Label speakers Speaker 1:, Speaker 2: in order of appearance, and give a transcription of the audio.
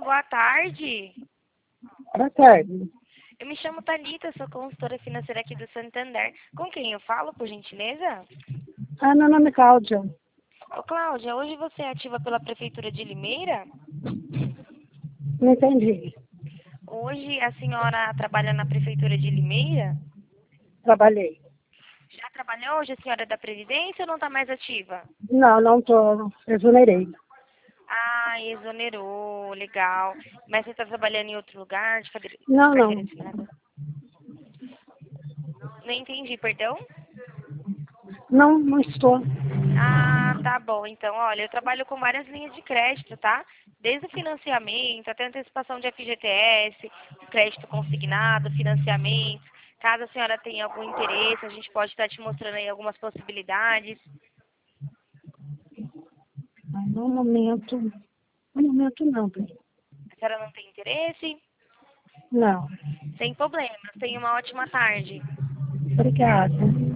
Speaker 1: boa tarde.
Speaker 2: Boa tarde.
Speaker 1: Eu me chamo Thalita, sou consultora financeira aqui do Santander. Com quem eu falo, por gentileza?
Speaker 2: Meu nome é Cláudia.
Speaker 1: Ô, Cláudia, hoje você é ativa pela Prefeitura de Limeira?
Speaker 2: Não entendi.
Speaker 1: Hoje a senhora trabalha na Prefeitura de Limeira?
Speaker 2: Trabalhei.
Speaker 1: Já trabalhou? Hoje a senhora é da Previdência ou não está mais ativa?
Speaker 2: Não tô. Exonerei.
Speaker 1: Ah, exonerou, legal. Mas você está trabalhando em outro lugar de
Speaker 2: Não.
Speaker 1: carteira assinada? Não entendi, perdão?
Speaker 2: Não estou.
Speaker 1: Ah, tá bom. Então, olha, eu trabalho com várias linhas de crédito, tá? Desde o financiamento até antecipação de FGTS, crédito consignado, financiamento. Caso a senhora tenha algum interesse, a gente pode estar te mostrando aí algumas possibilidades.
Speaker 2: No momento não, bem.
Speaker 1: A senhora não tem interesse?
Speaker 2: Não.
Speaker 1: Sem problemas. Tenha uma ótima tarde.
Speaker 2: Obrigada.